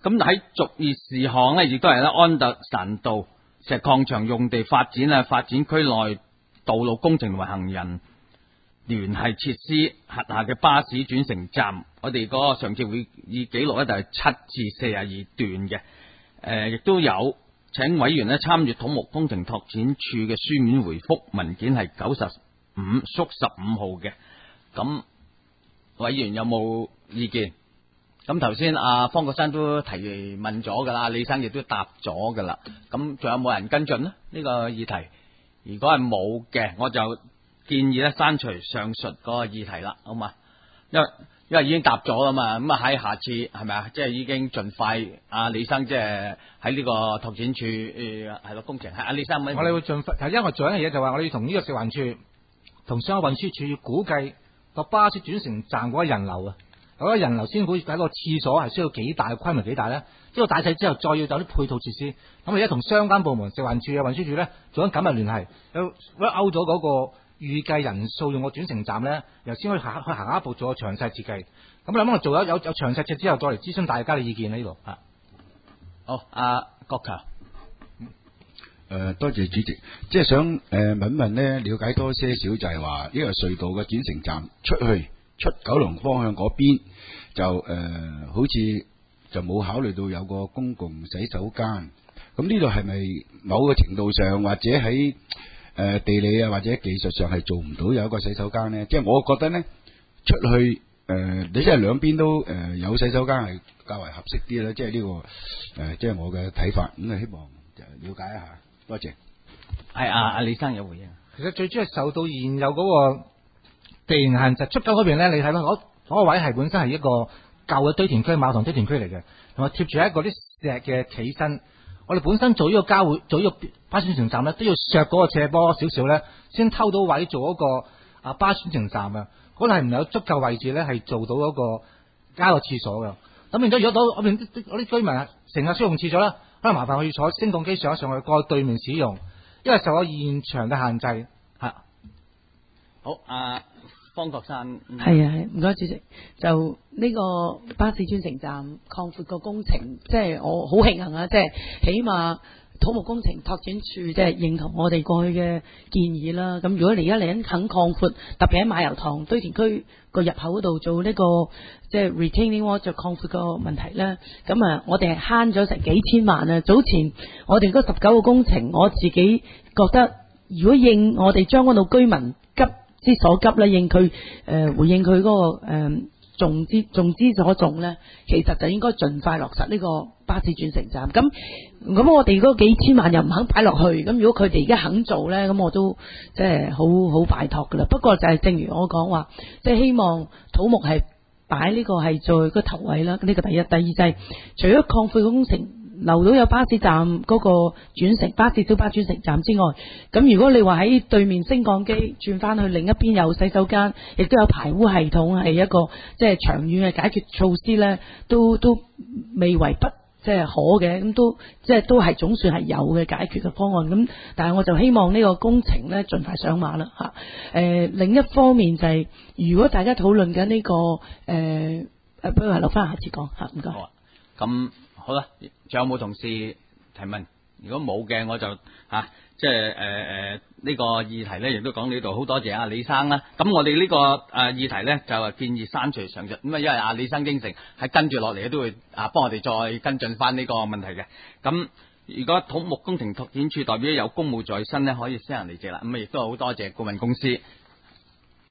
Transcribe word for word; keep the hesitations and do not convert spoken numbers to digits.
咁喺逐業事項咧，亦都係咧安達臣道石礦場用地發展啊，發展區內道路工程同埋行人聯繫設施轄下嘅巴士轉乘站，我哋嗰個上次會議記錄咧就係七至四十二段嘅，誒、呃，亦都有請委員咧參閱土木工程拓展處嘅書面回覆文件係九十五縮十五號嘅，咁委員有冇意見？咁頭先阿方國珊都提問咗噶啦，李生亦都答咗噶啦，咁仲有冇人跟進呢？呢、這個議題，如果係冇嘅，我就建議咧刪除上述嗰個議題啦，好嘛？因為因為已經答咗啦嘛，咁啊喺下次係咪啊？即係已經盡快，阿李生即係喺呢個拓展處誒係咯工程，係阿李生， 我哋會盡快，因為我做緊嘅嘢就話我哋要同呢個食環署同商運輸署要估計個巴士轉乘站嗰個人流啊。嗰個人流先會喺個廁所係需要幾大嘅規模幾大咧？知道大細之後，再要有啲配套設施。咁而家同相關部門食環署啊、運輸署咧做緊緊密聯繫，有勾咗嗰個預計人數用個轉乘站咧，又先可以行去行一步做個詳細設計。咁諗我做咗有有詳細設之後，再嚟諮詢大家嘅意見喺呢度啊。 好，阿國強。 誒、呃，多謝主席，即係想誒、呃、問問咧，了解多些少就係話呢個隧道嘅轉乘站出去。出九龍方向嗰邊就誒、呃，好似就冇考慮到有個公共洗手間。咁呢度係咪某個程度上或者喺誒、呃、地理啊或者技術上係做唔到有一個洗手間呢？即係我覺得呢，出去誒、呃，你即係兩邊都誒、呃、有洗手間係較為合適啲啦。即係呢、這個誒、呃，即係我嘅睇法。咁啊，希望就了解一下。多謝。 係阿阿李生有回應。 其實最主要係受到現有嗰、那個。地形限制，出九嗰邊咧，你睇翻嗰嗰個位係本身係一個舊嘅堆填區、馬塘堆填區嚟嘅，同埋貼住一個啲石嘅企身。我哋本身做呢個交匯，做呢個巴士轉乘站咧，都要削嗰個斜坡少少咧，先偷到位做一個啊巴士轉乘站啊。嗰度係唔有足夠位置咧，係做到一個加個廁所嘅。咁變咗，如果到嗰邊嗰啲居民成日需要用廁所啦，可能麻煩我要坐升降機上一上去過去對面使用，因為受咗現場嘅限制嚇。 好，阿、啊。方國珊係啊係，唔該主席。就呢個巴士轉乘站擴闊個工程，即係我好慶幸啊！即係起碼土木工程拓展處即係認同我哋過去嘅建議啦。咁如果你而家嚟緊肯擴闊，特別喺馬油塘堆填區個入口嗰度做呢個即係 retaining wall 就擴闊個問題咧，咁啊我哋係慳咗成幾千萬啊！早前我哋嗰十九個工程，我自己覺得如果應我哋將軍澳居民急之所急咧，應佢誒、呃、回應佢嗰、那個誒重之重之所重咧，其實就應該盡快落實呢個巴士轉乘站。咁咁我哋嗰幾千萬又唔肯擺落去，咁如果佢哋而家肯做咧，咁我都即係好好拜託噶啦。不過就係正如我講話，即係希望土木係擺呢個係在個頭位啦。呢、這個第一，第二就係、是、除咗擴闊工程。留到有巴士站嗰個轉乘巴士小巴轉乘站之外，咁如果你話喺對面升降機轉翻去另一邊有洗手間，亦都有排污系統，係一個即係長遠嘅解決措施咧，都都未為不即係可嘅，咁都即係都係總算係有嘅解決嘅方案。咁但係我就希望呢個工程咧盡快上馬啦嚇。誒、呃、另一方面就係、是、如果大家討論緊呢個誒誒，不如留翻下次講嚇，唔該。 好啊，咁。好啦，仲有冇同事提問？如果冇嘅，我就吓即係誒誒呢個議題咧，亦都講呢度。好多謝阿李生啦。咁我哋呢個誒議題咧，就係建議刪除上述。咁啊，因為阿李生應承係跟住落嚟都會啊幫我哋再跟進翻呢個問題嘅。咁如果土木工程拓展處代表有公務在身咧，可以先行離席啦。咁啊，亦都好多謝顧問公司